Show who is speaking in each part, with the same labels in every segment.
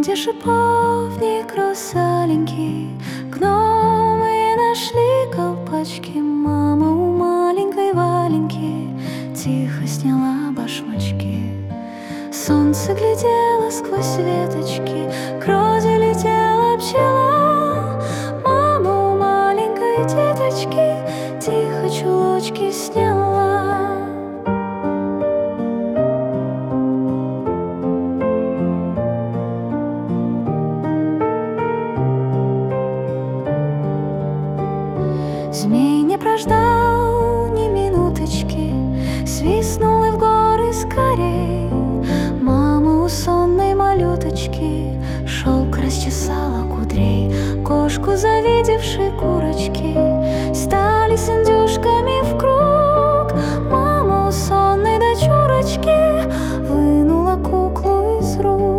Speaker 1: где шиповник росаленький, гномы нашли колпачки. Мама у маленькой Валеньки тихо сняла башмачки. Солнце глядело сквозь веточки, к розе летела пчела. Мама у маленькой деточки тихо чулочки сняла. Змей не прождал ни минуточки, свистнул и в горы скорей. Мама у сонной малюточки шелк расчесала кудрей. Кошку завидевши курочки стали с индюшками в круг. Мама у сонной дочурочки вынула куклу из рук.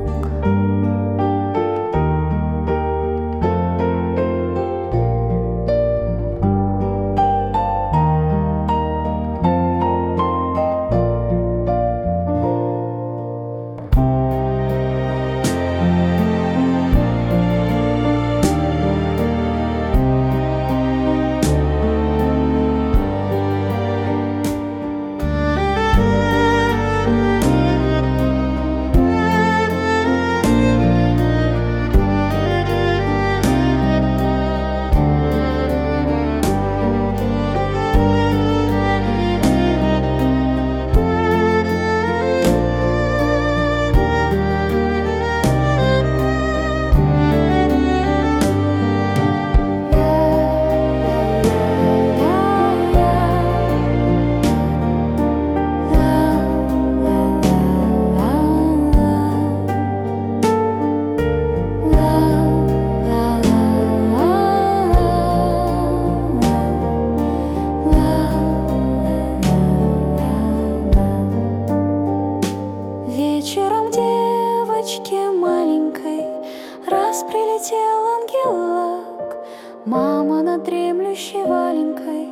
Speaker 1: Вечером девочке маленькой раз прилетел ангелок. Мама над дремлющей Валенькой